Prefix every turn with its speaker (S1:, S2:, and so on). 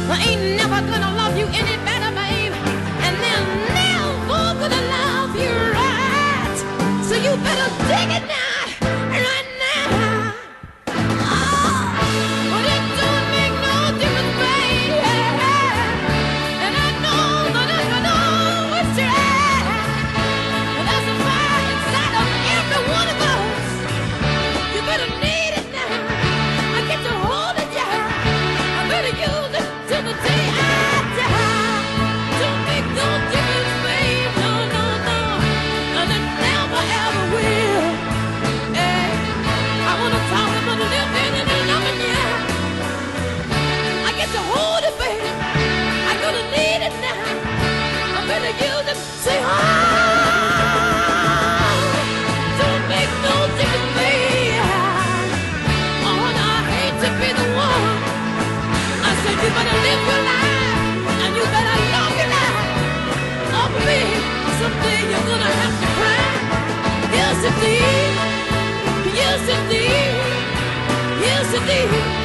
S1: ain't never gonna love you any better, babe. And they're never gonna love you right. So you better dig it now, right now. Oh, but it don't make no difference, babe. And I know that I can always try. But there's a fire inside of every one of us. You better need it now. I get to hold it, yeah. I better use it till the day I die. Don't make no difference, babe. No, no, no. And it never ever will. Hey, I wanna talk about living and loving you. I get to hold it, babe. I gonna need it now. I better use it. Say, oh, don't make no difference, babe. Oh, and I hate to be the one. I said you better live your life and you better love your life. Oh, baby, someday you're gonna have to cry. Yes, indeed. Yes, indeed. Yes, indeed.